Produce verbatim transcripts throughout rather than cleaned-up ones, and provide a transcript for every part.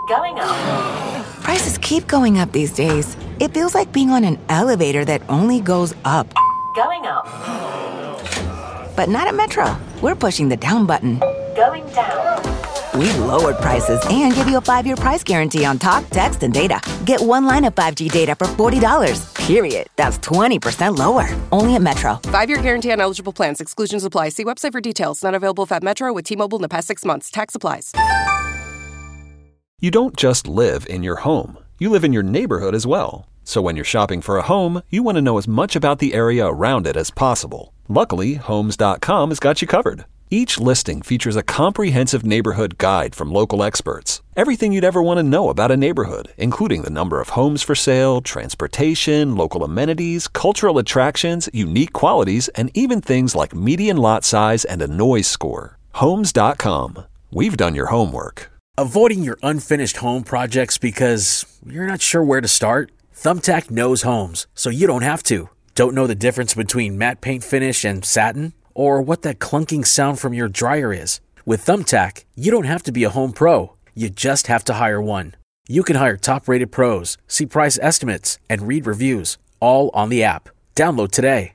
Going up. Prices keep going up these days. It feels like being on an elevator that only goes up. Going up. But not at Metro. We're pushing the down button. Going down. We've lowered prices and give you a five-year price guarantee on talk, text, and data. Get one line of five G data for forty dollars. Period. That's twenty percent lower. Only at Metro. Five-year guarantee on eligible plans. Exclusions apply. See website for details. Not available at Metro with T-Mobile in the past six months. Tax applies. You don't just live in your home. You live in your neighborhood as well. So when you're shopping for a home, you want to know as much about the area around it as possible. Luckily, Homes dot com has got you covered. Each listing features a comprehensive neighborhood guide from local experts. Everything you'd ever want to know about a neighborhood, including the number of homes for sale, transportation, local amenities, cultural attractions, unique qualities, and even things like median lot size and a noise score. Homes dot com. We've done your homework. Avoiding your unfinished home projects because you're not sure where to start? Thumbtack knows homes, so you don't have to. Don't know the difference between matte paint finish and satin? Or what that clunking sound from your dryer is? With Thumbtack, you don't have to be a home pro. You just have to hire one. You can hire top-rated pros, see price estimates, and read reviews, all on the app. Download today.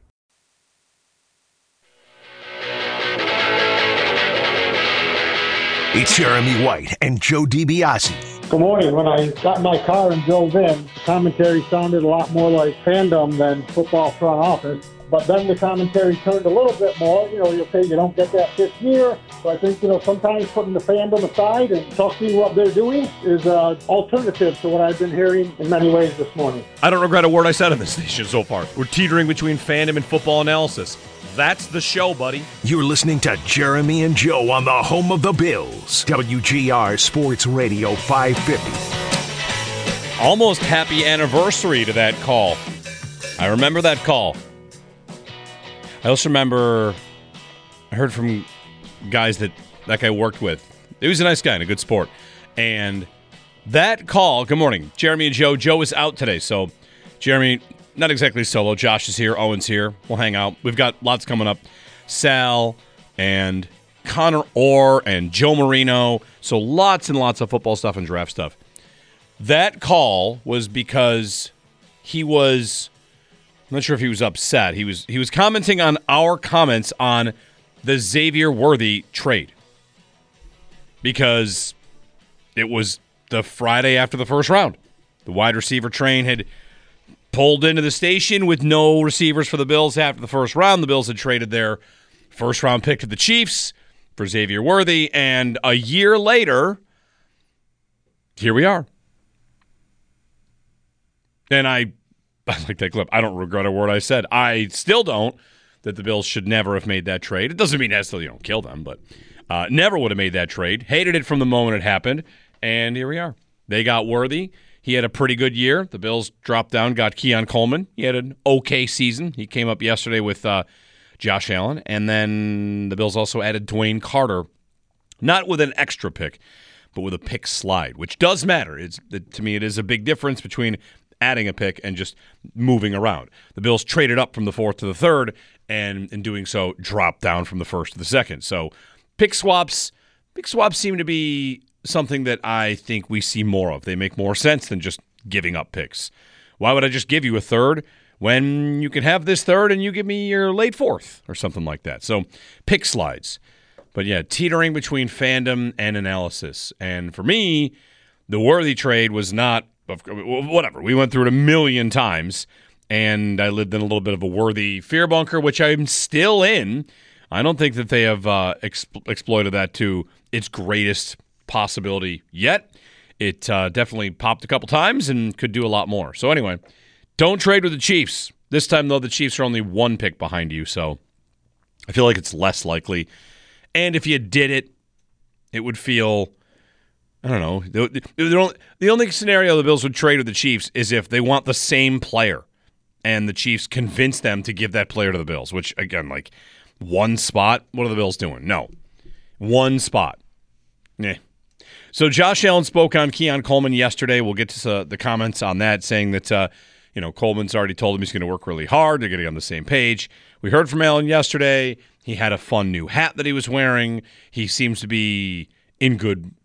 It's Jeremy White and Joe DiBiase. Good morning. When I got in my car and drove in, the commentary sounded a lot more like fandom than football front office. But then the commentary turned a little bit more. You know, you'll say you don't get that fifth year. So I think, you know, sometimes putting the fandom aside and trusting what they're doing is an alternative to what I've been hearing in many ways this morning. I don't regret a word I said on this station so far. We're teetering between fandom and football analysis. That's the show, buddy. You're listening to Jeremy and Joe on the home of the Bills. W G R Sports Radio five fifty. Almost happy anniversary to that call. I remember that call. I also remember I heard from guys that that guy worked with. He was a nice guy and a good sport. And that call, good morning, Jeremy and Joe. Joe is out today, so Jeremy, not exactly solo. Josh is here. Owen's here. We'll hang out. We've got lots coming up. Sal and Connor Orr and Joe Marino. So lots and lots of football stuff and draft stuff. That call was because he was, I'm not sure if he was upset. He was he was commenting on our comments on the Xavier Worthy trade. Because it was the Friday after the first round. The wide receiver train had pulled into the station with no receivers for the Bills after the first round. The Bills had traded their first-round pick to the Chiefs for Xavier Worthy, and a year later, here we are. And I, I like that clip. I don't regret a word I said. I still don't, that the Bills should never have made that trade. It doesn't mean necessarily you don't kill them, but uh, never would have made that trade. Hated it from the moment it happened, and here we are. They got Worthy. He had a pretty good year. The Bills dropped down, got Keon Coleman. He had an okay season. He came up yesterday with uh, Josh Allen. And then the Bills also added Dwayne Carter, not with an extra pick, but with a pick slide, which does matter. It's, to me, it is a big difference between adding a pick and just moving around. The Bills traded up from the fourth to the third, and in doing so, dropped down from the first to the second. So pick swaps, pick swaps seem to be something that I think we see more of. They make more sense than just giving up picks. Why would I just give you a third when you can have this third and you give me your late fourth or something like that? So pick slides. But yeah, teetering between fandom and analysis. And for me, the Worthy trade was not, whatever. We went through it a million times, and I lived in a little bit of a Worthy fear bunker, which I'm still in. I don't think that they have uh, exp- exploited that to its greatest possibility yet. It uh, definitely popped a couple times and could do a lot more. So anyway, don't trade with the Chiefs. This time, though, the Chiefs are only one pick behind you, so I feel like it's less likely. And if you did it, it would feel, I don't know, the, the, only, the only scenario the Bills would trade with the Chiefs is if they want the same player and the Chiefs convince them to give that player to the Bills, which, again, like one spot, what are the Bills doing? No. One spot. Nah. So Josh Allen spoke on Keon Coleman yesterday. We'll get to uh, the comments on that, saying that uh, you know Coleman's already told him he's going to work really hard. They're getting on the same page. We heard from Allen yesterday. He had a fun new hat that he was wearing. He seems to be in good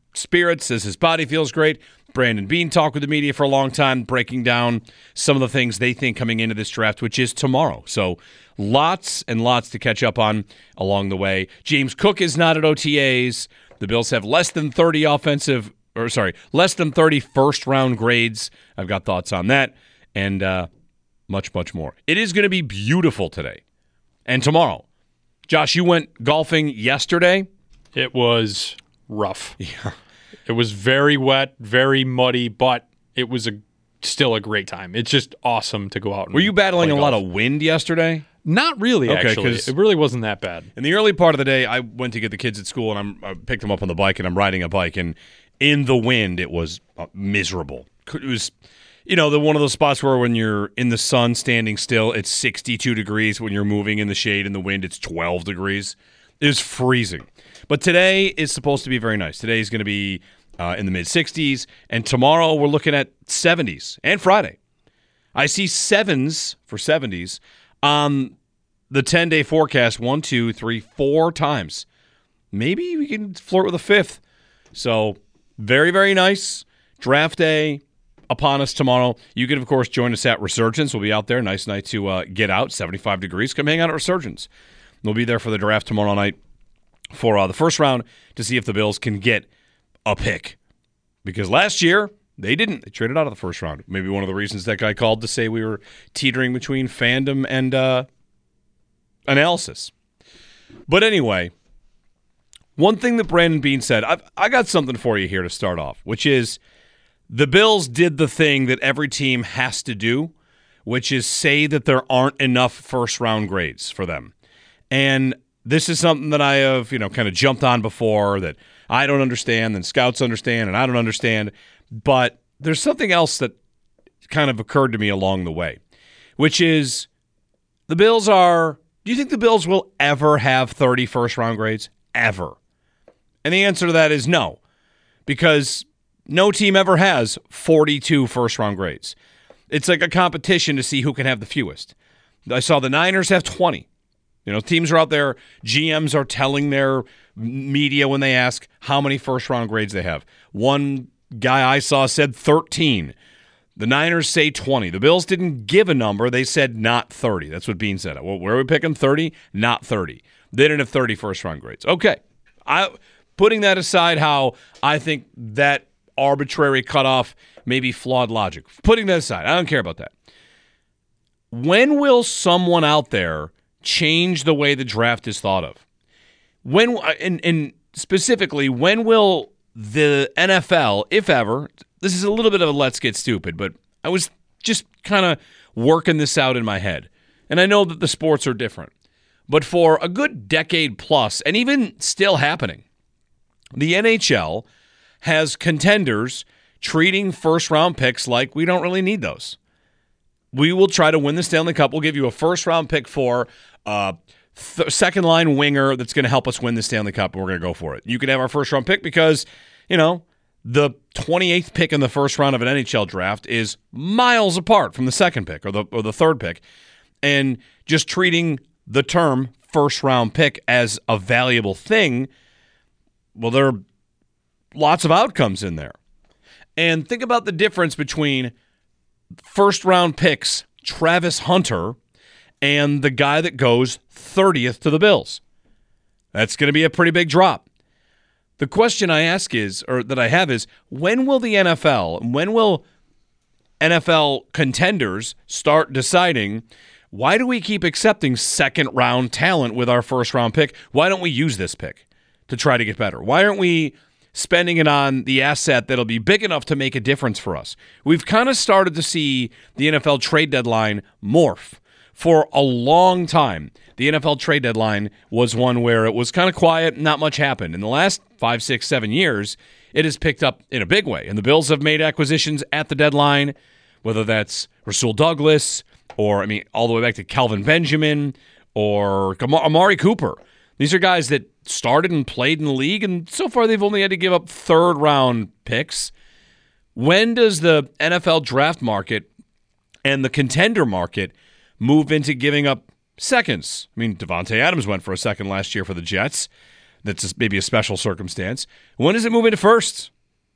spirits, says his body feels great. Brandon Beane talked with the media for a long time, breaking down some of the things they think coming into this draft, which is tomorrow. So lots and lots to catch up on along the way. James Cook is not at O T As. The Bills have less than thirty offensive, or sorry, less than thirty first-round grades. I've got thoughts on that and uh, much, much more. It is going to be beautiful today and tomorrow. Josh, you went golfing yesterday. It was rough. Yeah. It was very wet, very muddy, but it was a still a great time. It's just awesome to go out and Were you battling a play lot golf. of wind yesterday? Not really, Okay, actually. 'cause- It really wasn't that bad. In the early part of the day, I went to get the kids at school, and I'm, I picked them up on the bike, and I'm riding a bike, and in the wind, it was uh, miserable. It was, you know, the one of those spots where when you're in the sun standing still, it's sixty-two degrees. When you're moving in the shade in the wind, it's twelve degrees. It was freezing. But today is supposed to be very nice. Today is going to be uh, in the mid-sixties, and tomorrow we're looking at seventies, and Friday. I see sevens for seventies on the ten-day forecast one, two, three, four times. Maybe we can flirt with a fifth. So very, very nice. Draft day upon us tomorrow. You can, of course, join us at Resurgence. We'll be out there. Nice night to uh, get out. seventy-five degrees. Come hang out at Resurgence. We'll be there for the draft tomorrow night for uh, the first round to see if the Bills can get a pick. Because last year, they didn't. They traded out of the first round. Maybe one of the reasons that guy called to say we were teetering between fandom and uh, analysis. But anyway, one thing that Brandon Beane said, I've, I got something for you here to start off, which is the Bills did the thing that every team has to do, which is say that there aren't enough first-round grades for them. And this is something that I have, you know, kind of jumped on before that I don't understand, and scouts understand, and I don't understand. But there's something else that kind of occurred to me along the way, which is the Bills are, do you think the Bills will ever have thirty first-round grades? Ever. And the answer to that is no, because no team ever has forty-two first-round grades. It's like a competition to see who can have the fewest. I saw the Niners have twenty. You know, teams are out there, G Ms are telling their media when they ask how many first-round grades they have. One guy I saw said thirteen. The Niners say twenty. The Bills didn't give a number. They said not thirty. That's what Beane said. Well, where are we picking? thirty? Not thirty. They didn't have thirty first-round grades. Okay. I putting that aside, how I think that arbitrary cutoff may be flawed logic. Putting that aside, I don't care about that. When will someone out there change the way the draft is thought of? When, and, and specifically, when will the N F L, if ever, this is a little bit of a let's get stupid, but I was just kind of working this out in my head. And I know that the sports are different. But for a good decade plus, and even still happening, the N H L has contenders treating first-round picks like we don't really need those. We will try to win the Stanley Cup. We'll give you a first-round pick for a th- second-line winger that's going to help us win the Stanley Cup, and we're going to go for it. You can have our first-round pick because, you know, the twenty-eighth pick in the first round of an N H L draft is miles apart from the second pick or the or the third pick. And just treating the term first-round pick as a valuable thing, well, there are lots of outcomes in there. And think about the difference between first-round picks, Travis Hunter, and the guy that goes thirtieth to the Bills. That's going to be a pretty big drop. The question I ask is, or that I have is, when will the N F L, when will N F L contenders start deciding, why do we keep accepting second-round talent with our first-round pick? Why don't we use this pick to try to get better? Why aren't we spending it on the asset that'll be big enough to make a difference for us? We've kind of started to see the N F L trade deadline morph. For a long time, the N F L trade deadline was one where it was kind of quiet, not much happened. In the last five, six, seven years, it has picked up in a big way. And the Bills have made acquisitions at the deadline, whether that's Rasul Douglas or, I mean, all the way back to Calvin Benjamin or Amari Cooper. These are guys that started and played in the league, and so far they've only had to give up third-round picks. When does the N F L draft market and the contender market move into giving up seconds? I mean, Devontae Adams went for a second last year for the Jets. that's just maybe a special circumstance. When does it move into first?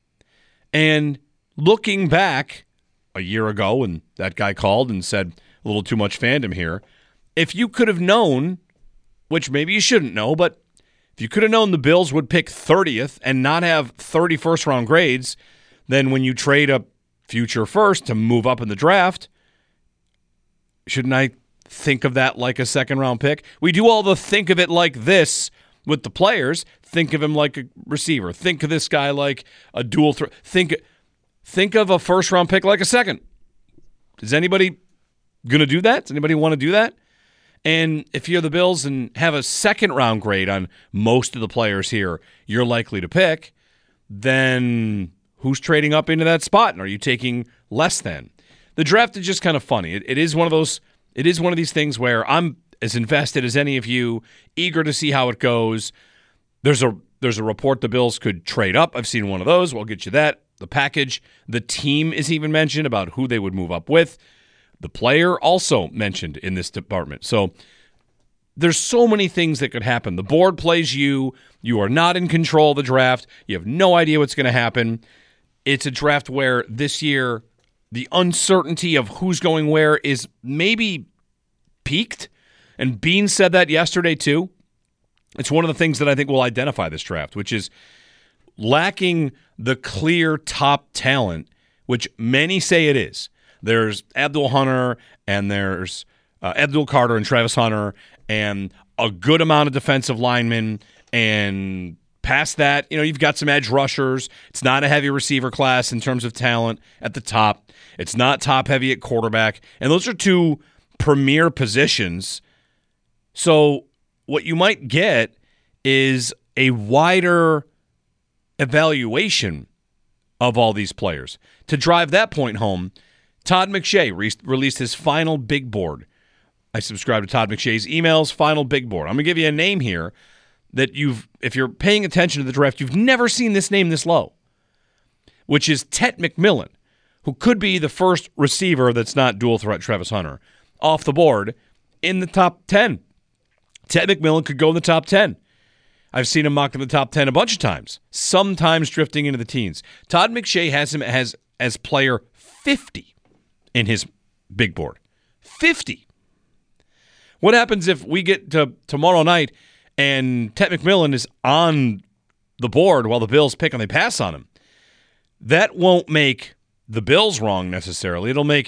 And looking back a year ago when that guy called and said a little too much fandom here, if you could have known, which maybe you shouldn't know, but if you could have known the Bills would pick thirtieth and not have thirty first-round grades, then when you trade a future first to move up in the draft, shouldn't I think of that like a second-round pick? We do all the think of it like this with the players. Think of him like a receiver. Think of this guy like a dual threat. Think, think of a first-round pick like a second. Is anybody going to do that? Does anybody want to do that? And if you're the Bills and have a second-round grade on most of the players here you're likely to pick, then who's trading up into that spot? And are you taking less than? The draft is just kind of funny. It, it is one of those. It is one of these things where I'm as invested as any of you, eager to see how it goes. There's a there's a report the Bills could trade up. I've seen one of those. We'll get you that. The package. The team is even mentioned about who they would move up with. The player also mentioned in this department. So there's so many things that could happen. The board plays you. You are not in control of the draft. You have no idea what's going to happen. It's a draft where this year the uncertainty of who's going where is maybe peaked. And Bean said that yesterday too. It's one of the things that I think will identify this draft, which is lacking the clear top talent, which many say it is. There's Abdul Hunter and there's uh, Abdul Carter and Travis Hunter and a good amount of defensive linemen. And past that, you know, you've got some edge rushers. It's not a heavy receiver class in terms of talent at the top. It's not top heavy at quarterback. And those are two premier positions. So what you might get is a wider evaluation of all these players. To drive that point home, Todd McShay re- released his final big board. I subscribe to Todd McShay's emails, final big board. I'm going to give you a name here that you've, if you're paying attention to the draft, you've never seen this name this low, which is Tet McMillan, who could be the first receiver that's not dual threat Travis Hunter off the board in the top ten. Tet McMillan could go in the top ten. I've seen him mocked in the top ten a bunch of times, sometimes drifting into the teens. Todd McShay has him as, as player fifty in his big board. fifty. What happens if we get to tomorrow night and Tet McMillan is on the board while the Bills pick and they pass on him? That won't make the Bills wrong necessarily. It'll make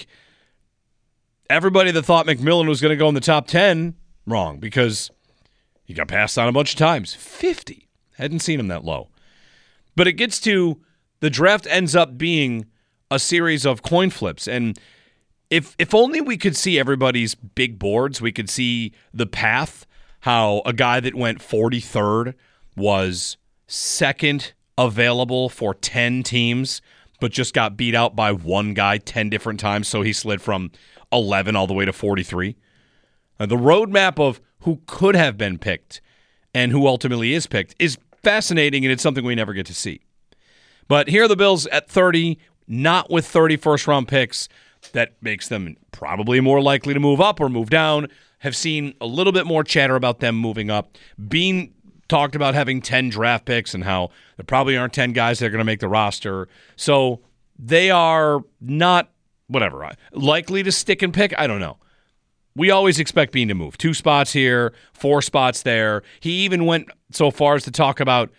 everybody that thought McMillan was going to go in the top ten wrong because he got passed on a bunch of times. fifty. Hadn't seen him that low. But it gets to the draft ends up being a series of coin flips. And if if only we could see everybody's big boards, we could see the path, how a guy that went forty-third was second available for ten teams, but just got beat out by one guy ten different times, so he slid from eleven all the way to forty-three. Uh, the roadmap of who could have been picked and who ultimately is picked is fascinating, and it's something we never get to see. But here are the Bills at thirty, not with thirty first-round picks. That makes them probably more likely to move up or move down. Have seen a little bit more chatter about them moving up. Bean talked about having ten draft picks and how there probably aren't ten guys that are going to make the roster. So they are not, whatever, likely to stick and pick. I don't know. We always expect Bean to move. Two spots here, four spots there. He even went so far as to talk about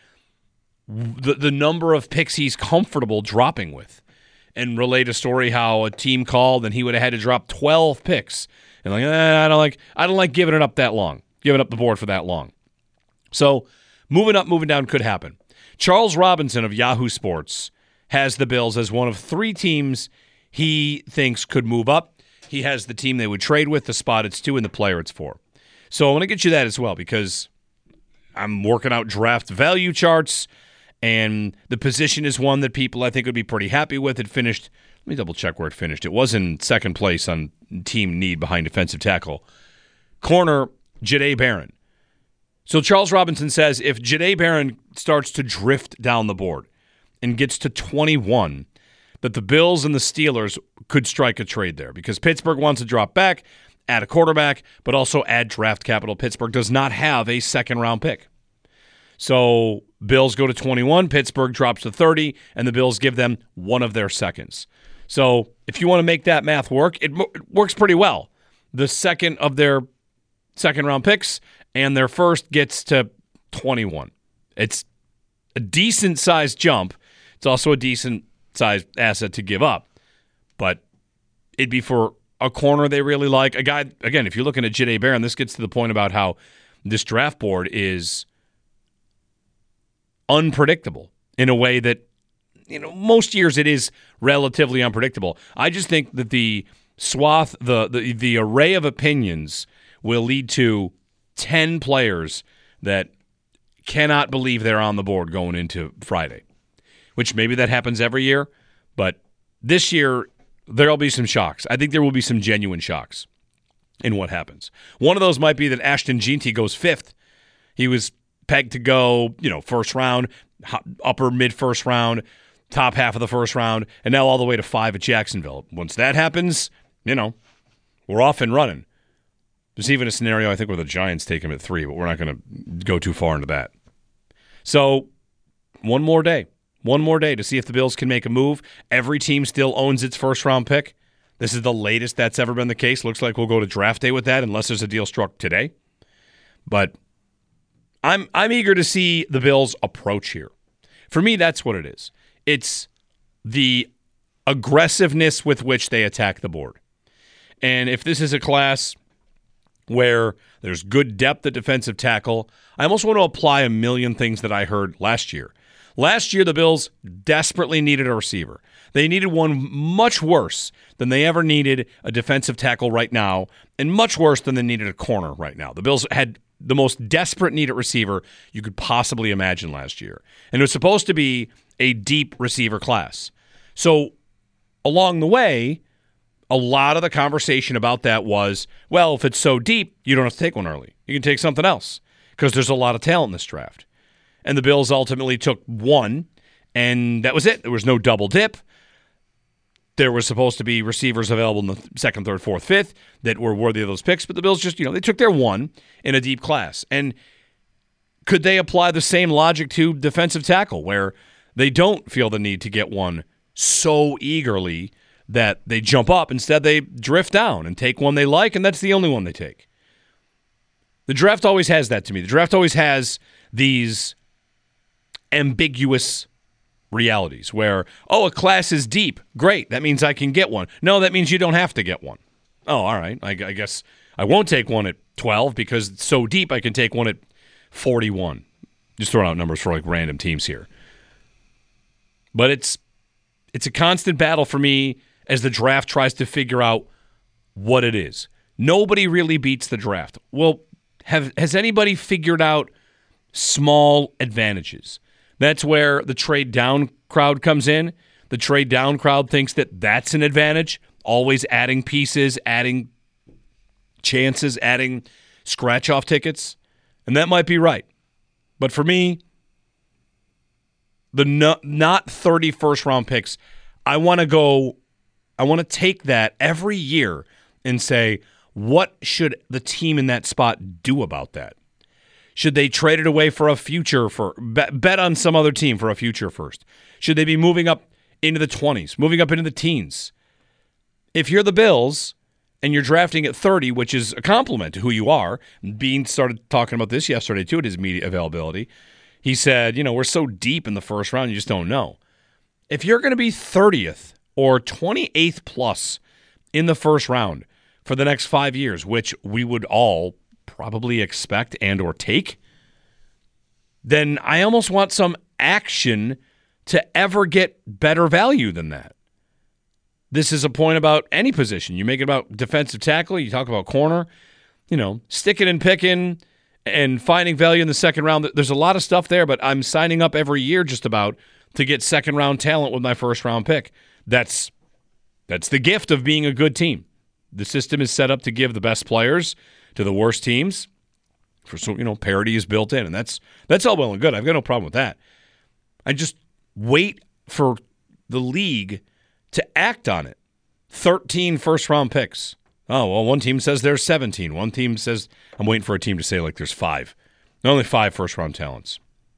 the, the number of picks he's comfortable dropping with and relate a story how a team called and he would have had to drop twelve picks. And like, eh, I don't like I don't like giving it up that long, giving up the board for that long. So moving up, moving down could happen. Charles Robinson of Yahoo Sports has the Bills as one of three teams he thinks could move up. He has the team they would trade with, the spot it's to, and the player it's for. So I want to get you that as well because I'm working out draft value charts, and the position is one that people I think would be pretty happy with. It finished, let me double check where it finished. It was in second place on team need behind defensive tackle. Corner, Jahdae Barron. So Charles Robinson says if Jahdae Barron starts to drift down the board and gets to twenty-one, that the Bills and the Steelers could strike a trade there because Pittsburgh wants to drop back, add a quarterback, but also add draft capital. Pittsburgh does not have a second-round pick. So Bills go to twenty-one, Pittsburgh drops to thirty, and the Bills give them one of their seconds. So if you want to make that math work, it, mo- it works pretty well. The second of their second-round picks and their first gets to twenty-one. It's a decent-sized jump. It's also a decent-sized asset to give up. But it'd be for a corner they really like. A guy, again, if you're looking at Jahdae Barron, this gets to the point about how this draft board is unpredictable in a way that, you know, most years it is relatively unpredictable. I just think that the swath, the the, the array of opinions will lead to ten players that cannot believe they're on the board going into Friday, which maybe that happens every year, but this year there'll be some shocks. I think there will be some genuine shocks in what happens. One of those might be that Ashton Jeanty goes fifth. He was pegged to go, you know, first round, upper mid-first round, top half of the first round, and now all the way to five at Jacksonville. Once that happens, you know, we're off and running. There's even a scenario, I think, where the Giants take him at three, but we're not going to go too far into that. So one more day. One more day to see if the Bills can make a move. Every team still owns its first-round pick. This is the latest that's ever been the case. Looks like we'll go to draft day with that unless there's a deal struck today. But I'm I'm eager to see the Bills' approach here. For me, that's what it is. It's the aggressiveness with which they attack the board. And if this is a class where there's good depth at defensive tackle, I almost want to apply a million things that I heard last year. Last year, the Bills desperately needed a receiver. They needed one much worse than they ever needed a defensive tackle right now, and much worse than they needed a corner right now. The Bills had the most desperate need at receiver you could possibly imagine last year. And it was supposed to be a deep receiver class. So along the way, a lot of the conversation about that was, well, if it's so deep, you don't have to take one early. You can take something else because there's a lot of talent in this draft. And the Bills ultimately took one, and that was it. There was no double dip. There was supposed to be receivers available in the second, third, fourth, fifth that were worthy of those picks, but the Bills just, you know, they took their one in a deep class. And could they apply the same logic to defensive tackle where they don't feel the need to get one so eagerly that they jump up? Instead, they drift down and take one they like, and that's the only one they take. The draft always has that to me. The draft always has these ambiguous realities where, oh, a class is deep. Great. That means I can get one. No, that means you don't have to get one. Oh, all right. I, I guess I won't take one at twelve because it's so deep I can take one at forty-one. Just throwing out numbers for like random teams here. But it's it's a constant battle for me as the draft tries to figure out what it is. Nobody really beats the draft. Well, have has anybody figured out small advantages? That's where the trade down crowd comes in. The trade down crowd thinks that that's an advantage, always adding pieces, adding chances, adding scratch-off tickets. And that might be right. But for me, the no, not thirty first-round picks, I want to go, I want to take that every year and say, what should the team in that spot do about that? Should they trade it away for a future, for bet, bet on some other team for a future first? Should they be moving up into the twenties, moving up into the teens? If you're the Bills and you're drafting at thirty, which is a compliment to who you are, Bean started talking about this yesterday too at his media availability. He said, you know, we're so deep in the first round, you just don't know. If you're going to be thirtieth or twenty-eighth plus in the first round for the next five years, which we would all probably expect and or take, then I almost want some action to ever get better value than that. This is a point about any position. You make it about defensive tackle, you talk about corner, you know, sticking and picking and finding value in the second round. There's a lot of stuff there, but I'm signing up every year just about to get second round talent with my first round pick. That's that's the gift of being a good team. The system is set up to give the best players to the worst teams. For so you know, parity is built in, and that's that's all well and good. I've got no problem with that. I just wait for the league to act on it. thirteen first-round picks. Oh, well, one team says there's seventeen. One team says, I'm waiting for a team to say, like, there's five. There are only five first-round talents.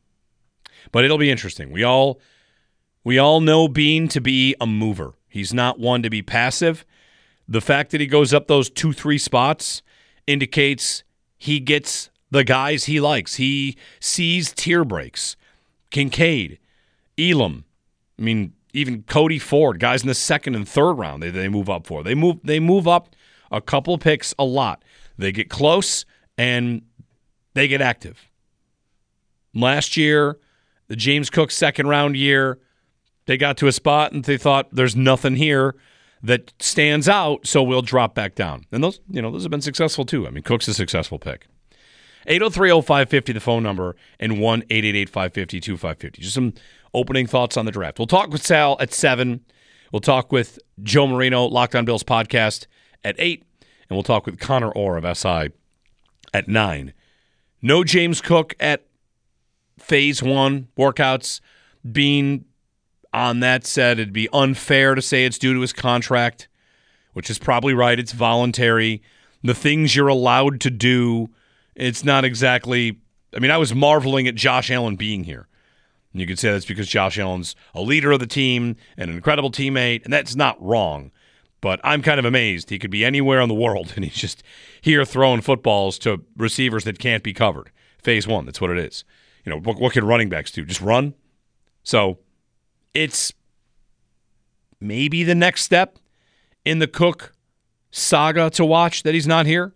But it'll be interesting. We all we all know Bean to be a mover. He's not one to be passive. The fact that he goes up those two, three spots indicates he gets the guys he likes. He sees tier breaks. Kincaid, Elam, I mean, even Cody Ford, guys in the second and third round, they, they move up for. They move they move up a couple picks a lot. They get close, and they get active. Last year, the James Cook second-round year, they got to a spot, and they thought, there's nothing here that stands out, so we'll drop back down. And those, you know, those have been successful, too. I mean, Cook's a successful pick. eight oh three oh five five oh, the phone number, and one eight eight eight five five zero two five five zero. Just some opening thoughts on the draft. We'll talk with Sal at seven. We'll talk with Joe Marino, Locked On Bills podcast, at eight. And we'll talk with Connor Orr of S I at nine. No James Cook at phase one workouts. Being on that said, it'd be unfair to say it's due to his contract, which is probably right. It's voluntary. The things you're allowed to do, it's not exactly – I mean, I was marveling at Josh Allen being here. And you could say that's because Josh Allen's a leader of the team and an incredible teammate, and that's not wrong. But I'm kind of amazed. He could be anywhere in the world, and he's just here throwing footballs to receivers that can't be covered. Phase one, that's what it is. You know, what, what can running backs do? Just run? So it's maybe the next step in the Cook saga to watch that he's not here.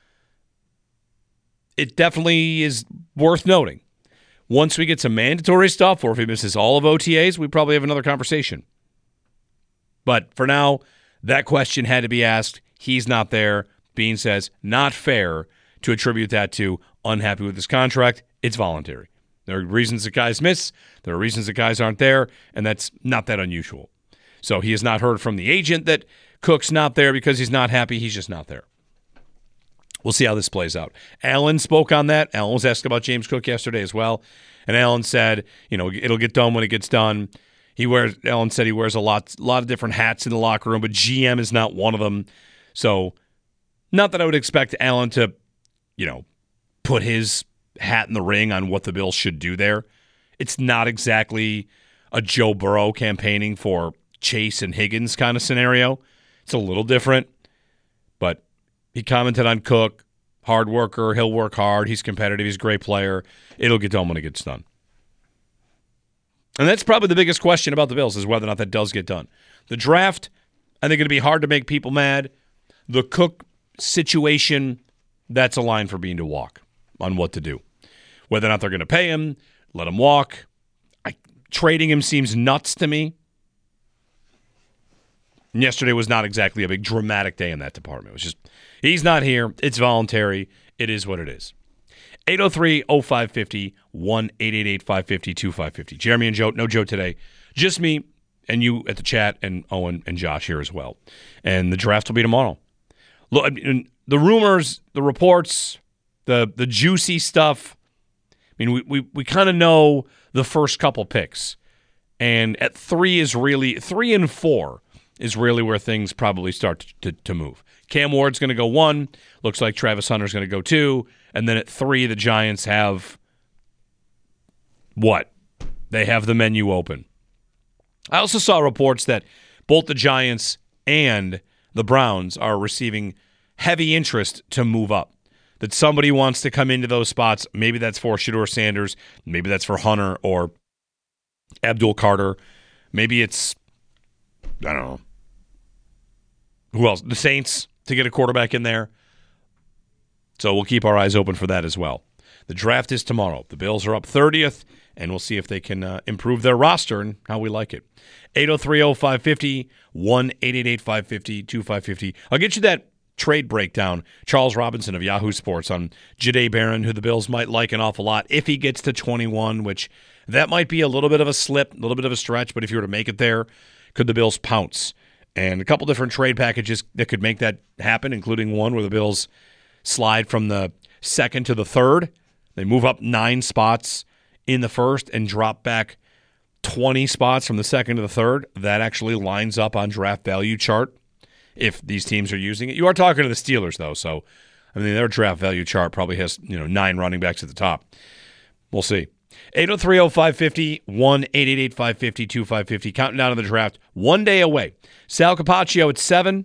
It definitely is worth noting. Once we get some mandatory stuff, or if he misses all of O T As, we probably have another conversation. But for now, that question had to be asked. He's not there. Bean says, not fair to attribute that to unhappy with his contract. It's voluntary. There are reasons that guys miss. There are reasons that guys aren't there, and that's not that unusual. So he has not heard from the agent that Cook's not there because he's not happy. He's just not there. We'll see how this plays out. Allen spoke on that. Allen was asked about James Cook yesterday as well. And Allen said, you know, it'll get done when it gets done. He wears. Allen said he wears a lot, a lot of different hats in the locker room, but G M is not one of them. So, not that I would expect Allen to, you know, put his hat in the ring on what the Bills should do there. It's not exactly a Joe Burrow campaigning for Chase and Higgins kind of scenario. It's a little different, but he commented on Cook, hard worker, he'll work hard, he's competitive, he's a great player. It'll get done when it gets done. And that's probably the biggest question about the Bills is whether or not that does get done. The draft, I think it'll be hard to make people mad. The Cook situation, that's a line for Bean to walk on what to do. Whether or not they're going to pay him, let him walk. I, trading him seems nuts to me. And yesterday was not exactly a big dramatic day in that department. It was just, he's not here. It's voluntary. It is what it is. eight oh three oh five five oh, one eight eight eight five five oh two five five oh. Jeremy and Joe, no Joe today. Just me and you at the chat, and Owen and Josh here as well. And the draft will be tomorrow. Look, I mean, the rumors, the reports, the the juicy stuff. I mean, we we, we kind of know the first couple picks. And at three is really, three and four is really where things probably start to, to, to move. Cam Ward's going to go one. Looks like Travis Hunter's going to go two. And then at three, the Giants have what? They have the menu open. I also saw reports that both the Giants and the Browns are receiving heavy interest to move up. That somebody wants to come into those spots. Maybe that's for Shedeur Sanders. Maybe that's for Hunter or Abdul Carter. Maybe it's, I don't know. Who else? The Saints to get a quarterback in there. So we'll keep our eyes open for that as well. The draft is tomorrow. The Bills are up thirtieth, and we'll see if they can uh, improve their roster and how we like it. eight oh three oh five five oh, one eight eight eight five five oh two five five oh. I'll get you that trade breakdown. Charles Robinson of Yahoo Sports on Jahdae Barron, who the Bills might like an awful lot if he gets to twenty-one, which that might be a little bit of a slip, a little bit of a stretch, but if you were to make it there, could the Bills pounce? And a couple different trade packages that could make that happen, including one where the Bills slide from the second to the third. They move up nine spots in the first and drop back twenty spots from the second to the third. That actually lines up on draft value chart if these teams are using it. You are talking to the Steelers, though, so I mean their draft value chart probably has, you know, nine running backs at the top. We'll see. eight oh three oh five five oh, one eight eight eight five five oh two five five oh. Counting down to the draft. One day away. Sal Capaccio at seven.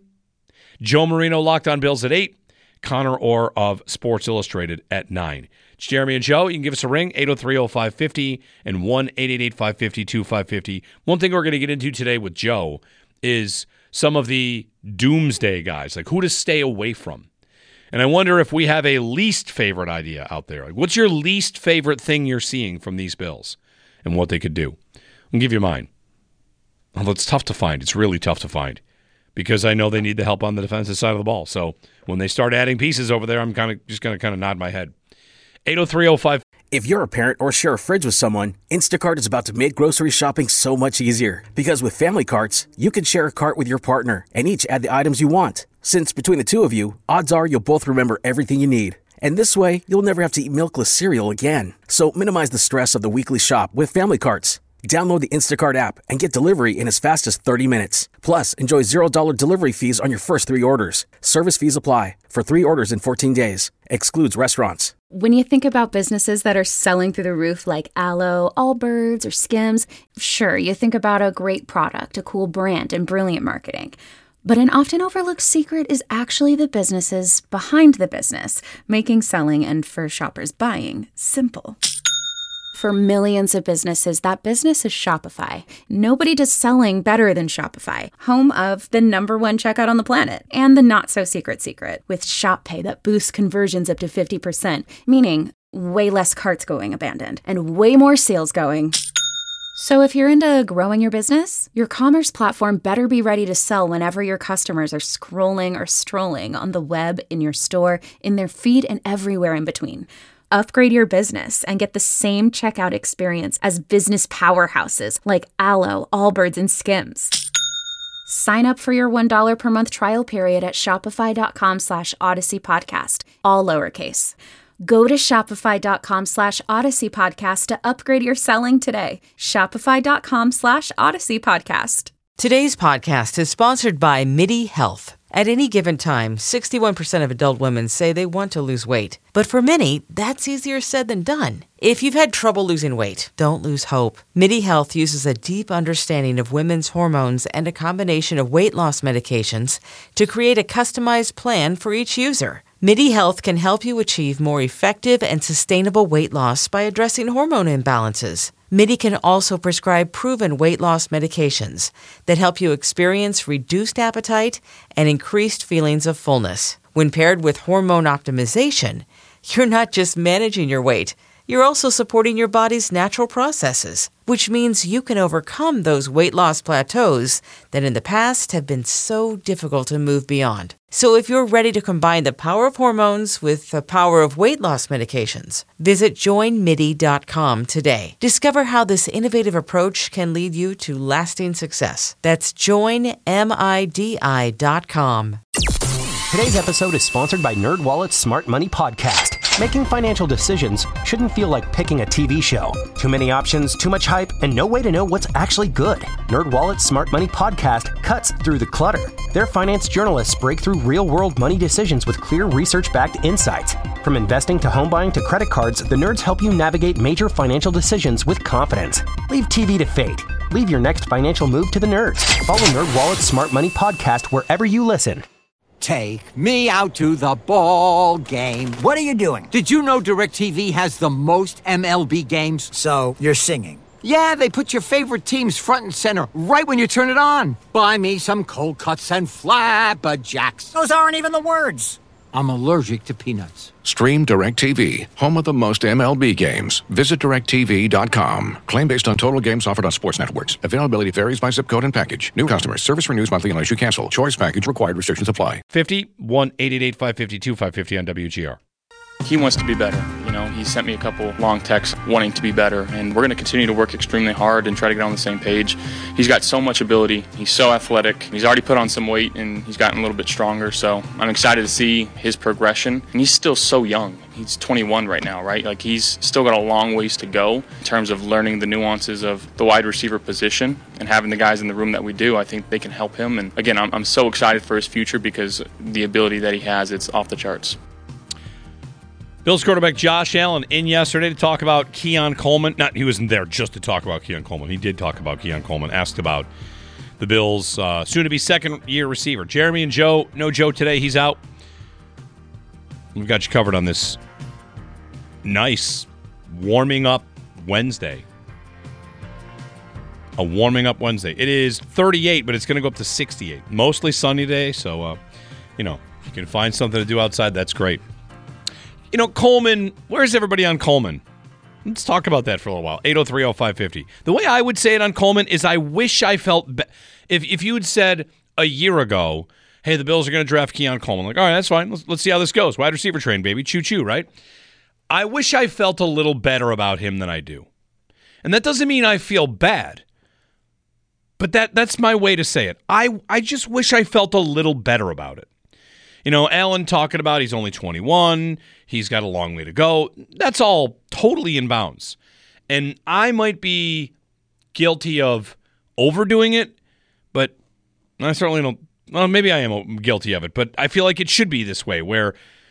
Joe Marino, Locked On Bills at eight. Connor Orr of Sports Illustrated at nine. It's Jeremy and Joe. You can give us a ring, eight oh three oh five five oh and one eight eight eight five five oh two five five oh. One thing we're going to get into today with Joe is some of the doomsday guys, like who to stay away from. And I wonder if we have a least favorite idea out there. Like, what's your least favorite thing you're seeing from these Bills and what they could do? I'll give you mine. Although it's tough to find. It's really tough to find because I know they need the help on the defensive side of the ball. So when they start adding pieces over there, I'm kind of just going to kind of nod my head. eight oh three oh five. If you're a parent or share a fridge with someone, Instacart is about to make grocery shopping so much easier. Because with family carts, you can share a cart with your partner and each add the items you want. Since between the two of you, odds are you'll both remember everything you need. And this way, you'll never have to eat milkless cereal again. So minimize the stress of the weekly shop with family carts. Download the Instacart app and get delivery in as fast as thirty minutes. Plus, enjoy zero dollars delivery fees on your first three orders. Service fees apply for three orders in fourteen days. Excludes restaurants. When you think about businesses that are selling through the roof like Aloe, Allbirds, or Skims, sure, you think about a great product, a cool brand, and brilliant marketing. But an often overlooked secret is actually the businesses behind the business, making selling and for shoppers buying simple. For millions of businesses, that business is Shopify. Nobody does selling better than Shopify, home of the number one checkout on the planet, and the not-so-secret secret, with Shop Pay that boosts conversions up to fifty percent, meaning way less carts going abandoned, and way more sales going. So if you're into growing your business, your commerce platform better be ready to sell whenever your customers are scrolling or strolling on the web, in your store, in their feed, and everywhere in between. Upgrade your business and get the same checkout experience as business powerhouses like Aloe, Allbirds, and Skims. Sign up for your one dollar per month trial period at shopify.com slash Odyssey Podcast, all lowercase. Go to shopify.com slash Odyssey Podcast to upgrade your selling today. Shopify.com slash Odyssey Podcast. Today's podcast is sponsored by MIDI Health. At any given time, sixty-one percent of adult women say they want to lose weight. But for many, that's easier said than done. If you've had trouble losing weight, don't lose hope. MIDI Health uses a deep understanding of women's hormones and a combination of weight loss medications to create a customized plan for each user. MIDI Health can help you achieve more effective and sustainable weight loss by addressing hormone imbalances. MIDI can also prescribe proven weight loss medications that help you experience reduced appetite and increased feelings of fullness. When paired with hormone optimization, you're not just managing your weight, you're also supporting your body's natural processes, which means you can overcome those weight loss plateaus that in the past have been so difficult to move beyond. So if you're ready to combine the power of hormones with the power of weight loss medications, visit join midi dot com today. Discover how this innovative approach can lead you to lasting success. That's join midi dot com. Today's episode is sponsored by NerdWallet's Smart Money Podcast. Making financial decisions shouldn't feel like picking a T V show. Too many options, too much hype, and no way to know what's actually good. NerdWallet's Smart Money Podcast cuts through the clutter. Their finance journalists break through real-world money decisions with clear research-backed insights. From investing to home buying to credit cards, the nerds help you navigate major financial decisions with confidence. Leave T V to fate. Leave your next financial move to the nerds. Follow NerdWallet's Smart Money Podcast wherever you listen. Take me out to the ball game. What are you doing? Did you know DirecTV has the most M L B games? So, you're singing? Yeah, they put your favorite teams front and center right when you turn it on. Buy me some cold cuts and flabberjacks. Those aren't even the words. I'm allergic to peanuts. Stream DirecTV, home of the most M L B games. Visit direct T V dot com. Claim based on total games offered on sports networks. Availability varies by zip code and package. New customers. Service renews monthly unless you cancel. Choice package required. Restrictions apply. fifty, one eight eight eight five five two five five zero on W G R. He wants to be better. You know, he sent me a couple long texts wanting to be better, and we're going to continue to work extremely hard and try to get on the same page. He's got so much ability. He's so athletic. He's already put on some weight, and he's gotten a little bit stronger, so I'm excited to see his progression. And he's still so young. He's twenty-one right now, right? Like, he's still got a long ways to go in terms of learning the nuances of the wide receiver position, and having the guys in the room that we do, I think they can help him. And again, I'm, I'm so excited for his future because the ability that he has, it's off the charts. Bills quarterback Josh Allen in yesterday to talk about Keon Coleman. Not he wasn't there just to talk about Keon Coleman. He did talk about Keon Coleman. Asked about the Bills' uh, soon-to-be second-year receiver. Jeremy and Joe. No Joe today. He's out. We've got you covered on this nice warming up Wednesday. A warming up Wednesday. It is thirty-eight, but it's going to go up to sixty-eight. Mostly sunny day, so, uh, you know, if you can find something to do outside, that's great. You know, Coleman, where's everybody on Coleman? Let's talk about that for a little while. eight oh three oh five fifty. The way I would say it on Coleman is I wish I felt... Be- if, if you had said a year ago, hey, the Bills are going to draft Keon Coleman, like, all right, that's fine. Let's, let's see how this goes. Wide receiver train, baby. Choo-choo, right? I wish I felt a little better about him than I do. And that doesn't mean I feel bad. But that that's my way to say it. I, I just wish I felt a little better about it. You know, Allen talking about he's only twenty-one. He's got a long way to go. That's all totally in bounds. And I might be guilty of overdoing it, but I certainly don't. Well, maybe I am guilty of it, but I feel like it should be this way, where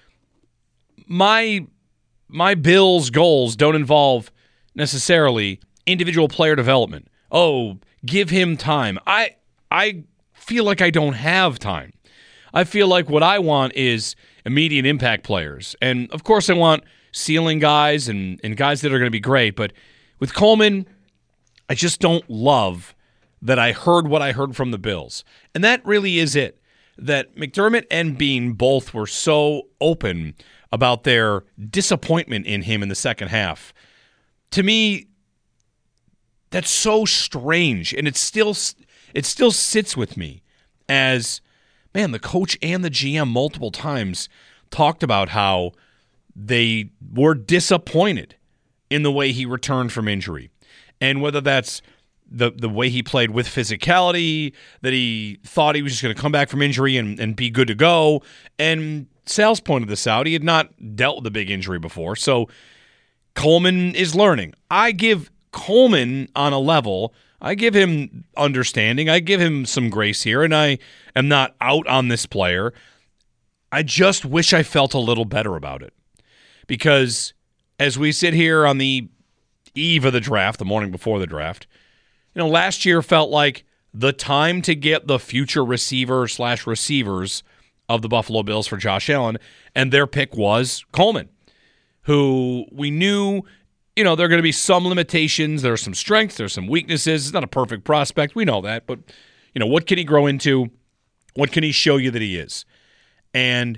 my my Bills' goals don't involve necessarily individual player development. Oh, give him time. I I feel like I don't have time. I feel like what I want is immediate impact players. And, of course, I want ceiling guys and, and guys that are going to be great. But with Coleman, I just don't love that I heard what I heard from the Bills. And that really is it, that McDermott and Bean both were so open about their disappointment in him in the second half. To me, that's so strange, and it still it still sits with me as, man, the coach and the G M multiple times talked about how they were disappointed in the way he returned from injury. And whether that's the the way he played with physicality, that he thought he was just going to come back from injury and, and be good to go. And Sal's pointed this out. He had not dealt with a big injury before. So Coleman is learning. I give Coleman on a level, I give him understanding. I give him some grace here, and I am not out on this player. I just wish I felt a little better about it. Because as we sit here on the eve of the draft, the morning before the draft, you know, last year felt like the time to get the future receiver slash receivers of the Buffalo Bills for Josh Allen, and their pick was Coleman, who we knew, you know, there are going to be some limitations. There are some strengths. There are some weaknesses. It's not a perfect prospect. We know that. But, you know, what can he grow into? What can he show you that he is? And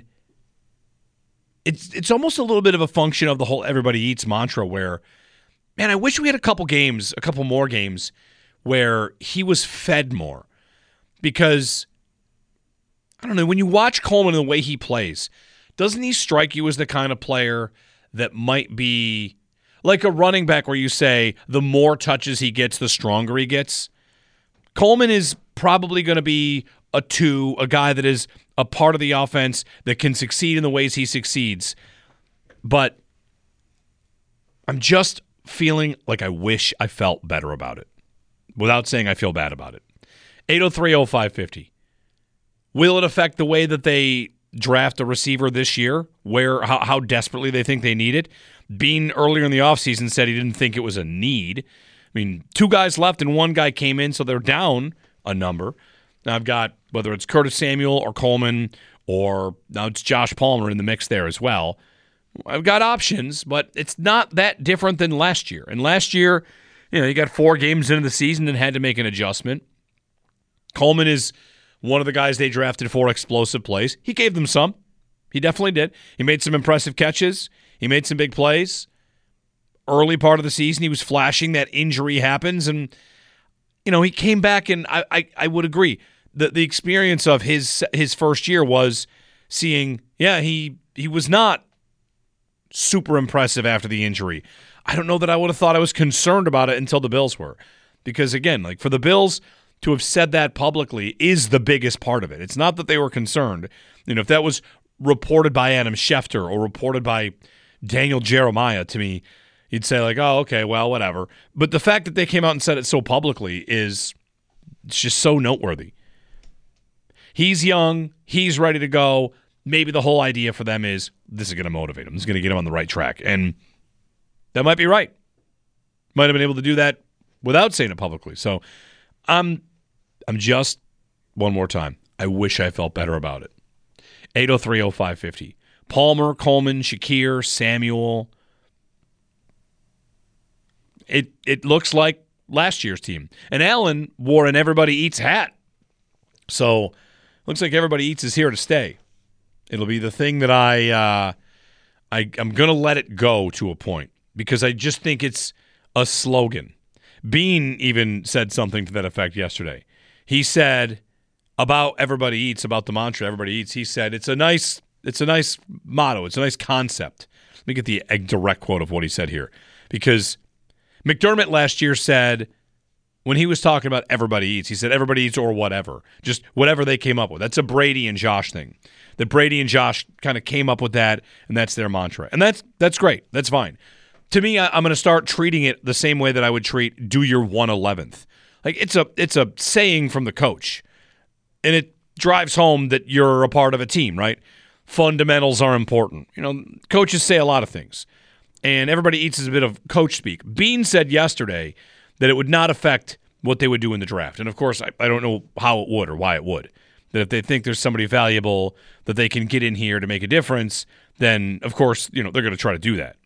it's it's almost a little bit of a function of the whole everybody eats mantra where, man, I wish we had a couple games, a couple more games where he was fed more. Because, I don't know, when you watch Coleman and the way he plays, doesn't he strike you as the kind of player that might be like a running back where you say the more touches he gets, the stronger he gets? Coleman is probably going to be a two, a guy that is a part of the offense that can succeed in the ways he succeeds. But I'm just feeling like I wish I felt better about it without saying I feel bad about it. eight oh three oh five fifty. Will it affect the way that they draft a receiver this year, where how, how desperately they think they need it? Bean earlier in the offseason said he didn't think it was a need. I mean, two guys left and one guy came in, so they're down a number. Now I've got, whether it's Curtis Samuel or Coleman, or now it's Josh Palmer in the mix there as well. I've got options, but it's not that different than last year. And last year, you know, you got four games into the season and had to make an adjustment. Coleman is one of the guys they drafted for explosive plays. He gave them some. He definitely did. He made some impressive catches. He made some big plays. Early part of the season, he was flashing. That injury happens, and you know he came back. And I, I, I would agree. the The experience of his his first year was seeing, yeah, he he was not super impressive after the injury. I don't know that I would have thought I was concerned about it until the Bills were, because again, like for the Bills to have said that publicly is the biggest part of it. It's not that they were concerned. You know, if that was reported by Adam Schefter or reported by Daniel Jeremiah, to me, you'd say like, oh, okay, well, whatever. But the fact that they came out and said it so publicly is it's just so noteworthy. He's young. He's ready to go. maybe the whole idea for them is this is going to motivate them. This is going to get them on the right track. And that might be right. Might have been able to do that without saying it publicly. So I'm, I'm just, one more time, I wish I felt better about it. eight oh three oh five fifty. Palmer, Coleman, Shakir, Samuel. It it looks like last year's team. And Allen wore an Everybody Eats hat. So looks like Everybody Eats is here to stay. It'll be the thing that I, uh, I I'm going to let it go to a point because I just think it's a slogan. Bean even said something to that effect yesterday. He said about Everybody Eats, about the mantra Everybody Eats, he said it's a nice it's a nice motto. It's a nice concept. Let me get the direct quote of what he said here. Because McDermott last year said, when he was talking about Everybody Eats, he said Everybody Eats or whatever. Just whatever they came up with. That's a Brady and Josh thing. That Brady and Josh kind of came up with that, and that's their mantra. And that's that's great. That's fine. To me, I, I'm going to start treating it the same way that I would treat do your one eleventh. Like it's a it's a saying from the coach. And it drives home that you're a part of a team, right? Fundamentals are important. You know, coaches say a lot of things. And Everybody Eats is a bit of coach speak. Bean said yesterday that it would not affect what they would do in the draft. And, of course, I, I don't know how it would or why it would. That if they think there's somebody valuable that they can get in here to make a difference, then, of course, you know, they're going to try to do that.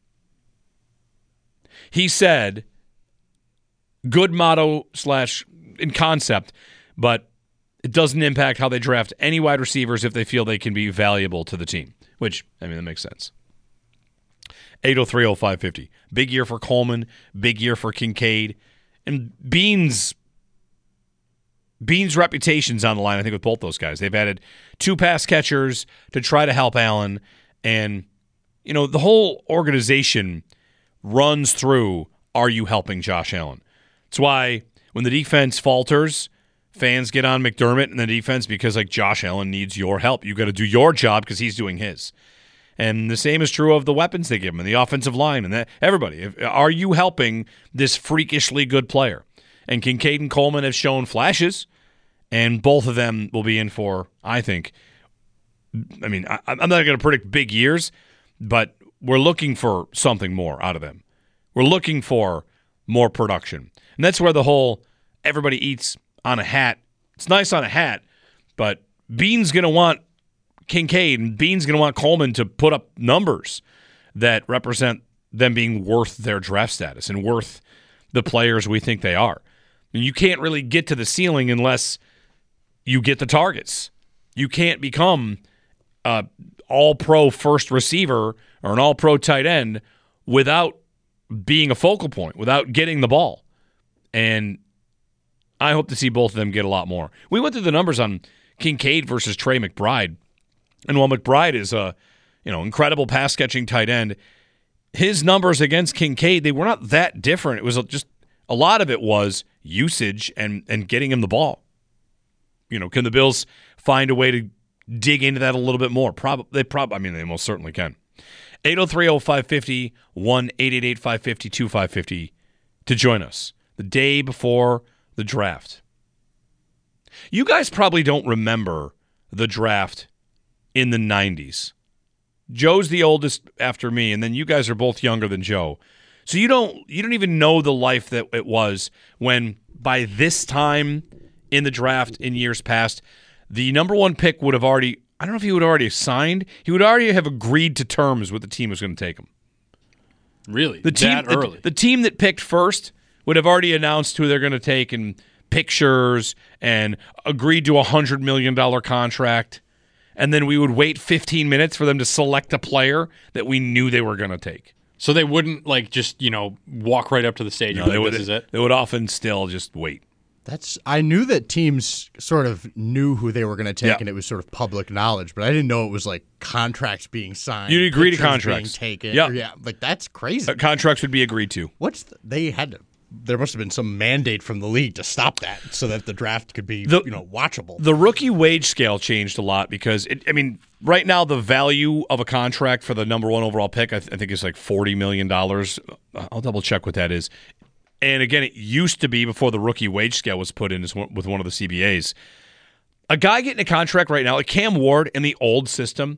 He said, good motto slash in concept, but it doesn't impact how they draft any wide receivers if they feel they can be valuable to the team, which, I mean, that makes sense. eight oh three oh five fifty. Big year for Coleman, big year for Kincaid. And Beans, Beans' reputation's on the line, I think, with both those guys. They've added two pass catchers to try to help Allen. And, you know, the whole organization runs through, are you helping Josh Allen? That's why when the defense falters, fans get on McDermott and the defense because, like, Josh Allen needs your help. You got to do your job because he's doing his. And the same is true of the weapons they give him and the offensive line and that, everybody. If, are you helping this freakishly good player? And Kincaid and Coleman have shown flashes, and both of them will be in for, I think, I mean, I, I'm not going to predict big years, but we're looking for something more out of them. We're looking for more production. And that's where the whole Everybody Eats on a hat. It's nice on a hat, but Bean's going to want Kincaid and Bean's going to want Coleman to put up numbers that represent them being worth their draft status and worth the players we think they are. And you can't really get to the ceiling unless you get the targets. You can't become an all-pro first receiver or an all-pro tight end without being a focal point, without getting the ball. And I hope to see both of them get a lot more. We went through the numbers on Kincaid versus Trey McBride. And while McBride is a, you know, incredible pass-catching tight end, his numbers against Kincaid, they were not that different. It was just a lot of it was usage and and getting him the ball. You know, can the Bills find a way to dig into that a little bit more? Probably. They probably. I mean, they most certainly can. eight oh three oh five fifty, one eight eight eight five five zero two five five zero to join us the day before the draft. You guys probably don't remember the draft in the nineties. Joe's the oldest after me, and then you guys are both younger than Joe. So you don't you don't even know the life that it was when by this time in the draft in years past, the number one pick would have already, I don't know if he would have already signed, he would already have agreed to terms with the team was going to take him. Really? The team, that early? The, the team that picked first would have already announced who they're going to take and pictures and agreed to a one hundred million dollars contract. And then we would wait fifteen minutes for them to select a player that we knew they were going to take. So they wouldn't, like, just, you know, walk right up to the stage No, and they be like, would, this is it? They would often still just wait. That's I knew that teams sort of knew who they were going to take, Yeah. and it was sort of public knowledge, but I didn't know it was like contracts being signed. You'd agree to pictures contracts. being taken. Yeah. Or, yeah, like that's crazy. Uh, contracts would be agreed to. What's the, they had to? There must have been some mandate from the league to stop that, so that the draft could be, The- you know, watchable. The rookie wage scale changed a lot because, it, I mean, right now the value of a contract for the number one overall pick, I, th- I think is like forty million dollars. I'll double check what that is. And again, it used to be before the rookie wage scale was put in as one, with one of the C B As. A guy getting a contract right now, like Cam Ward in the old system,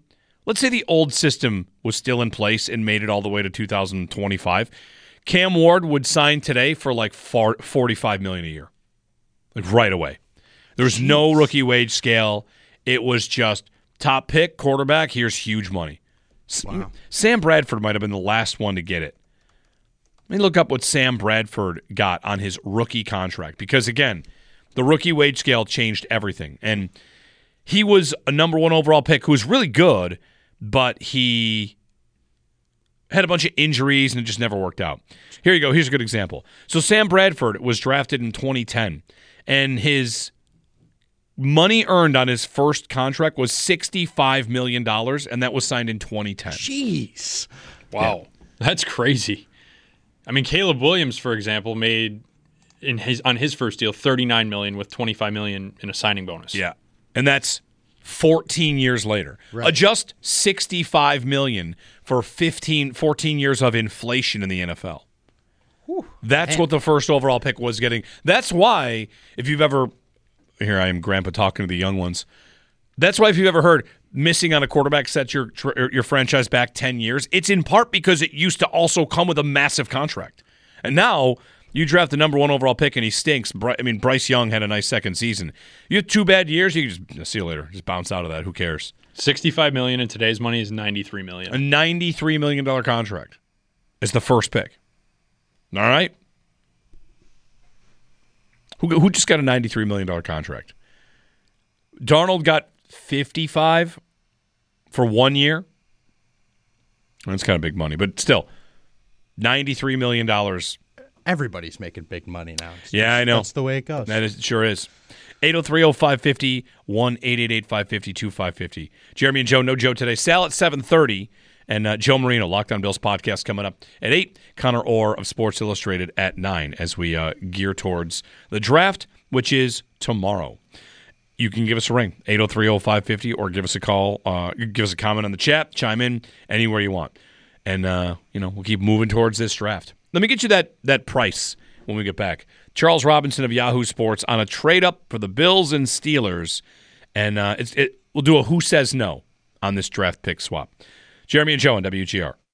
let's say the old system was still in place and made it all the way to two thousand twenty-five. Cam Ward would sign today for like forty-five million dollars a year, like right away. There was no rookie wage scale. It was just top pick, quarterback, here's huge money. Wow. Sam Bradford might have been the last one to get it. Let me look up what Sam Bradford got on his rookie contract because, again, the rookie wage scale changed everything. And he was a number one overall pick who was really good, but he had a bunch of injuries and it just never worked out. Here you go. Here's a good example. So Sam Bradford was drafted in twenty ten, and his money earned on his first contract was sixty-five million dollars, and that was signed in twenty ten. Jeez. Wow. Yeah. That's crazy. I mean, Caleb Williams, for example, made in his on his first deal thirty-nine million dollars with twenty-five million dollars in a signing bonus. Yeah. And that's fourteen years later. Right. Adjust sixty-five million dollars for fifteen, fourteen years of inflation in the N F L. Whew. That's Man. what the first overall pick was getting. That's why, if you've ever, here I am, Grandpa talking to the young ones. That's why if you've ever heard missing on a quarterback sets your your franchise back ten years, it's in part because it used to also come with a massive contract. And now you draft the number one overall pick and he stinks. I mean, Bryce Young had a nice second season. You have two bad years, you can just see you later. Just bounce out of that. Who cares? sixty-five million dollars in today's money is ninety-three million dollars. A ninety-three million dollars contract is the first pick. All right? Who, who just got a ninety-three million dollars contract? Darnold got fifty-five for one year. That's kind of big money, but still, ninety-three million dollars. Everybody's making big money now. It's yeah, just, I know. That's the way it goes. That is, it sure is. eight oh three oh five five oh, one eight eight eight five five oh two five five oh. Jeremy and Joe, no Joe today. Sal at seven thirty, and uh, Joe Marino, Locked On Bills podcast coming up at eight. Connor Orr of Sports Illustrated at nine as we uh, gear towards the draft, which is tomorrow. You can give us a ring, eight oh three oh five five oh, or give us a call, uh, give us a comment on the chat, chime in anywhere you want. And, uh, you know, we'll keep moving towards this draft. Let me get you that that price when we get back. Charles Robinson of Yahoo Sports on a trade-up for the Bills and Steelers. And uh, it's, it, we'll do a who says no on this draft pick swap. Jeremy and Joe on W G R.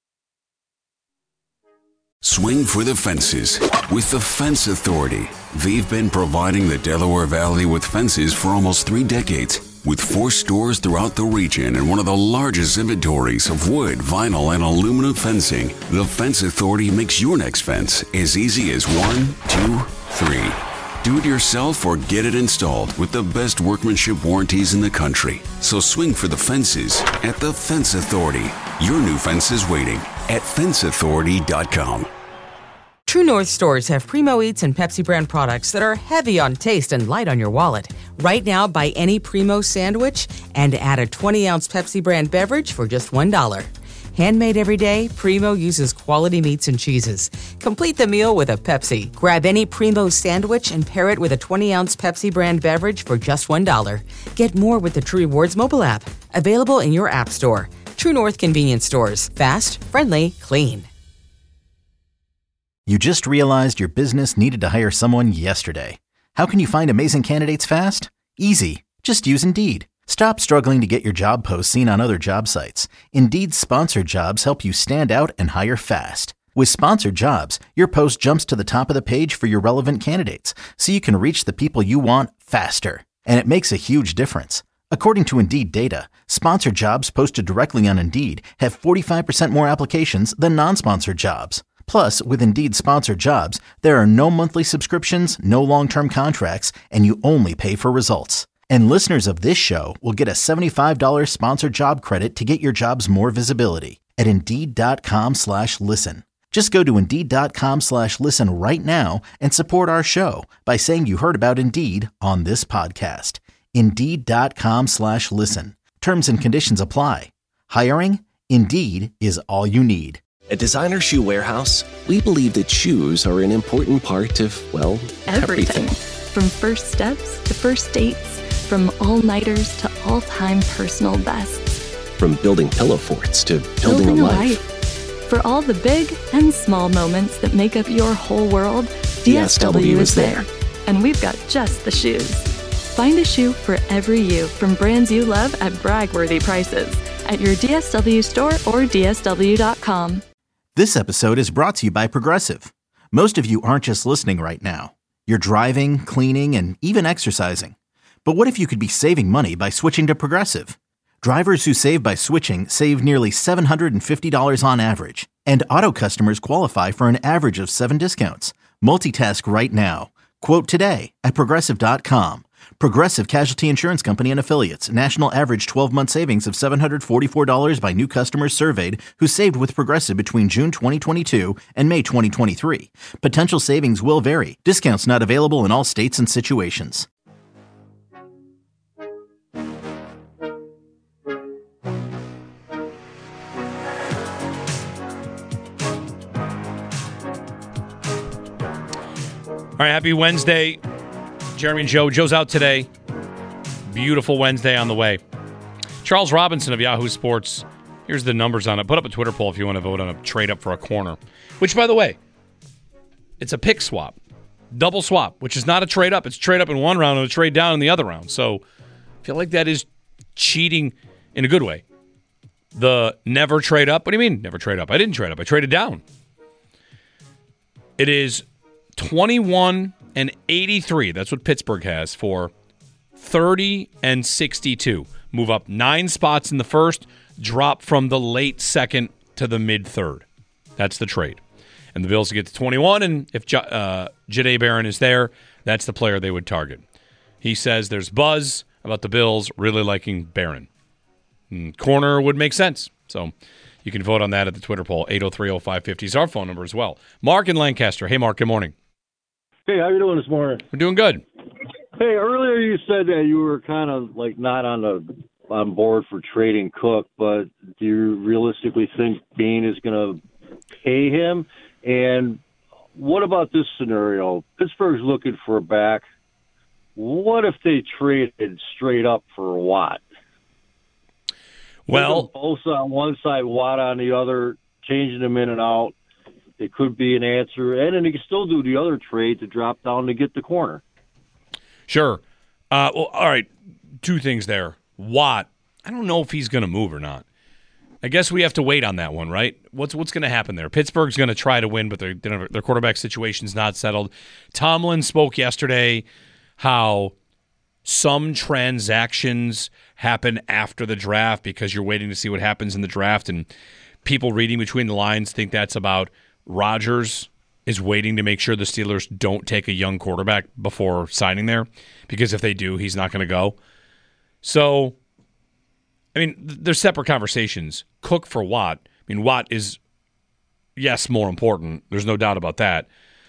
Swing for the fences with the Fence Authority. They've been providing the Delaware Valley with fences for almost three decades. With four stores throughout the region and one of the largest inventories of wood, vinyl, and aluminum fencing, the Fence Authority makes your next fence as easy as one, two, three. Do it yourself or get it installed with the best workmanship warranties in the country. So swing for the fences at the Fence Authority. Your new fence is waiting at fence authority dot com. True North stores have Primo Eats and Pepsi brand products that are heavy on taste and light on your wallet. Right now, buy any Primo sandwich and add a twenty-ounce Pepsi brand beverage for just one dollar. Handmade every day, Primo uses quality meats and cheeses. Complete the meal with a Pepsi. Grab any Primo sandwich and pair it with a twenty-ounce Pepsi brand beverage for just one dollar. Get more with the True Rewards mobile app. Available in your app store. True North convenience stores. Fast, friendly, clean. You just realized your business needed to hire someone yesterday. How can you find amazing candidates fast? Easy. Just use Indeed. Stop struggling to get your job posts seen on other job sites. Indeed's sponsored jobs help you stand out and hire fast. With sponsored jobs, your post jumps to the top of the page for your relevant candidates, so you can reach the people you want faster. And it makes a huge difference. According to Indeed data, sponsored jobs posted directly on Indeed have forty-five percent more applications than non-sponsored jobs. Plus, with Indeed sponsored jobs, there are no monthly subscriptions, no long-term contracts, and you only pay for results. And listeners of this show will get a seventy-five dollars sponsored job credit to get your jobs more visibility at Indeed.com slash listen. Just go to Indeed.com slash listen right now and support our show by saying you heard about Indeed on this podcast. Indeed.com slash listen. Terms and conditions apply. Hiring? Indeed is all you need. At Designer Shoe Warehouse, we believe that shoes are an important part of, well, everything. everything. From first steps to first dates, from all-nighters to all-time personal bests. From building pillow forts to building, building a a life. life. For all the big and small moments that make up your whole world, D S W is there. And we've got just the shoes. Find a shoe for every you from brands you love at brag-worthy prices at your D S W store or D S W dot com. This episode is brought to you by Progressive. Most of you aren't just listening right now. You're driving, cleaning, and even exercising. But what if you could be saving money by switching to Progressive? Drivers who save by switching save nearly seven hundred fifty dollars on average. And auto customers qualify for an average of seven discounts. Multitask right now. Quote today at Progressive dot com. Progressive Casualty Insurance Company and Affiliates. National average twelve-month savings of seven hundred forty-four dollars by new customers surveyed who saved with Progressive between June twenty twenty-two and May twenty twenty-three. Potential savings will vary. Discounts not available in all states and situations. All right, happy Wednesday. Jeremy and Joe. Joe's out today. Beautiful Wednesday on the way. Charles Robinson of Yahoo Sports. Here's the numbers on it. Put up a Twitter poll if you want to vote on a trade up for a corner. Which, by the way, it's a pick swap. Double swap, which is not a trade up. It's trade up in one round and a trade down in the other round. So I feel like that is cheating in a good way. The never trade up. What do you mean never trade up? I didn't trade up. I traded down. It is twenty-one and eighty-three. That's what Pittsburgh has for thirty and sixty-two. Move up nine spots in the first, drop from the late second to the mid-third. That's the trade. And the Bills get to twenty-one, and if J- uh, Jahdae Barron is there, that's the player they would target. He says there's buzz about the Bills really liking Barron. And corner would make sense. So you can vote on that at the Twitter poll. eight oh three oh five fifty is our phone number as well. Mark in Lancaster. Hey, Mark, good morning. Hey, how you doing this morning? We're doing good. Hey, earlier you said that you were kind of like not on the on board for trading Cook, but do you realistically think Bean is going to pay him? And what about this scenario? Pittsburgh's looking for a back. What if they traded straight up for Watt? Well, both on one side, Watt on the other, changing them in and out. It could be an answer, and then he can still do the other trade to drop down to get the corner. Sure. Uh, well, all right, two things there. Watt, I don't know if he's going to move or not. I guess we have to wait on that one, right? What's what's going to happen there? Pittsburgh's going to try to win, but their their quarterback situation's not settled. Tomlin spoke yesterday how some transactions happen after the draft because you're waiting to see what happens in the draft, and people reading between the lines think that's about Rodgers is waiting to make sure the Steelers don't take a young quarterback before signing there, because if they do, he's not going to go. So, I mean, they're separate conversations. Cook for Watt. I mean, Watt is, yes, more important. There's no doubt about that.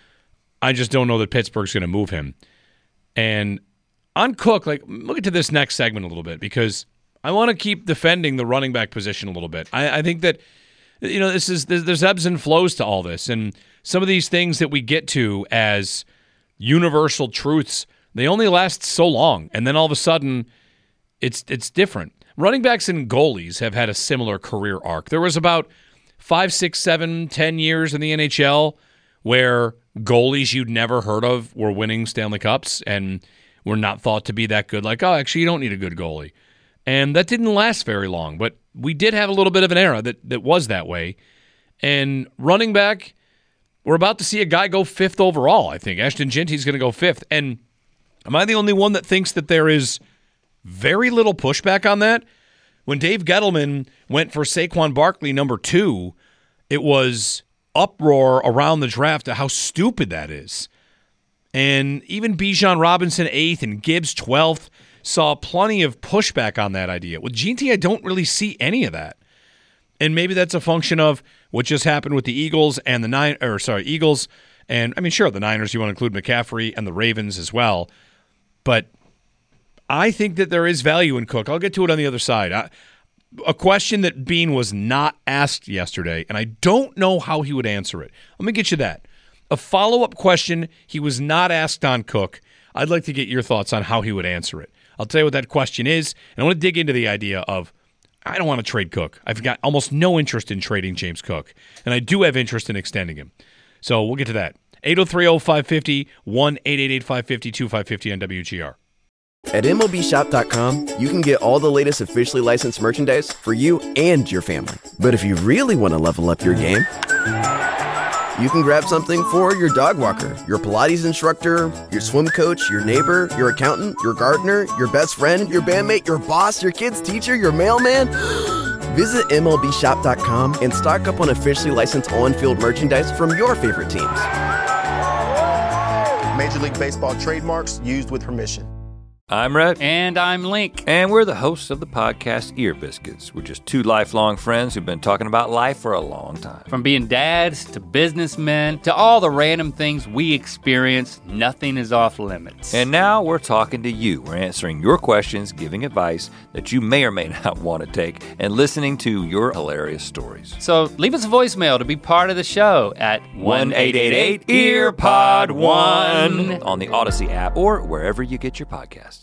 I just don't know that Pittsburgh's going to move him. And on Cook, like, look into this next segment a little bit, because I want to keep defending the running back position a little bit. I, I think that, you know, this is there's, there's ebbs and flows to all this, and some of these things that we get to as universal truths, they only last so long, and then all of a sudden, it's it's different. Running backs and goalies have had a similar career arc. There was about five, six, seven, ten years in the N H L where goalies you'd never heard of were winning Stanley Cups and were not thought to be that good. Like, oh, actually, you don't need a good goalie. And that didn't last very long, but we did have a little bit of an era that, that was that way. And running back, we're about to see a guy go fifth overall, I think. Ashton Genty's going to go fifth. And am I the only one that thinks that there is very little pushback on that? When Dave Gettleman went for Saquon Barkley number two, it was uproar around the draft of how stupid that is. And even Bijan Robinson eighth and Gibbs twelfth saw plenty of pushback on that idea. With Genty, I don't really see any of that. And maybe that's a function of what just happened with the Eagles and the nine, or sorry, Eagles and I mean, sure, the Niners. You want to include McCaffrey and the Ravens as well, but I think that there is value in Cook. I'll get to it on the other side. I, a question that Bean was not asked yesterday, and I don't know how he would answer it. Let me get you that. A follow-up question he was not asked on Cook. I'd like to get your thoughts on how he would answer it. I'll tell you what that question is, and I want to dig into the idea of I don't want to trade Cook. I've got almost no interest in trading James Cook, and I do have interest in extending him. So we'll get to that. eight oh three oh five five oh, one eight eight eight five five two five five oh on W G R. At M L B Shop dot com, you can get all the latest officially licensed merchandise for you and your family. But if you really want to level up your game, you can grab something for your dog walker, your Pilates instructor, your swim coach, your neighbor, your accountant, your gardener, your best friend, your bandmate, your boss, your kid's teacher, your mailman. Visit M L B Shop dot com and stock up on officially licensed on-field merchandise from your favorite teams. Major League Baseball trademarks used with permission. I'm Rhett. And I'm Link. And we're the hosts of the podcast Ear Biscuits. We're just two lifelong friends who've been talking about life for a long time. From being dads to businessmen to all the random things we experience, nothing is off limits. And now we're talking to you. We're answering your questions, giving advice that you may or may not want to take, and listening to your hilarious stories. So leave us a voicemail to be part of the show at one eight eight eight, E A R P O D one on the Odyssey app or wherever you get your podcasts.